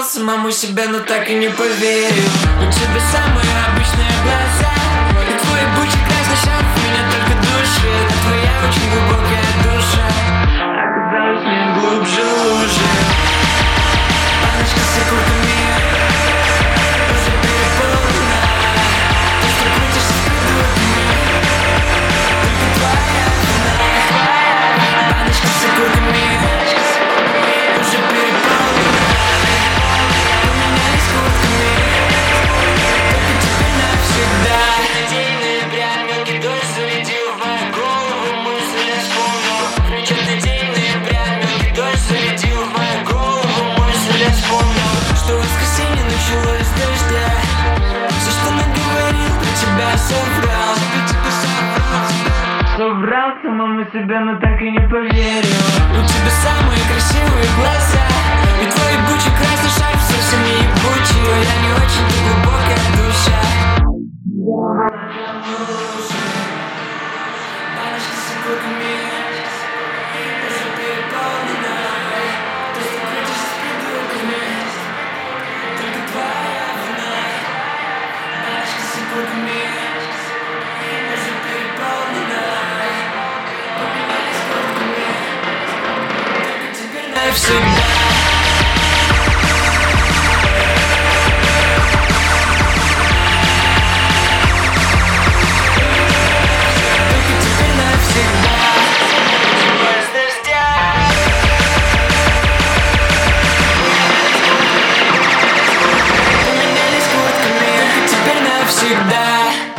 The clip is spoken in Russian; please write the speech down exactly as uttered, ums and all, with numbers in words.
соврал самому себе, но так и не поверил. У тебя самые обычные глаза и твой бычий красный шарф меня только душит. А твоя очень глубокая душа оказалась не глубже лужи. Баночка с окурками уже переполнена. Ты что крутишься с придурками, только твоя вина. Баночка с окурками уже переполнена. Поменялись куртками, только теперь навсегда. День ноября, мелкий дождь зарядил в мою голову мысль, я вспомнил. Замечательный день ноября, мелкий дождь зарядил в мою голову мысль, я вспомнил, что воскресенье началось с дождя. Все, что наговорил, про тебя соврал. Соврал самому себе, но так и не поверил. У тебя самые красивые глаза и твой ебучий красный шарф совсем не ебучий. Я не очень-то глубокая душа. Баночка с окурками уже переполнена. Ты что крутишься с придурками, только твоя вина. Баночка с окурками уже переполнена. Поменялись куртками, только теперь навсегда. Всегда.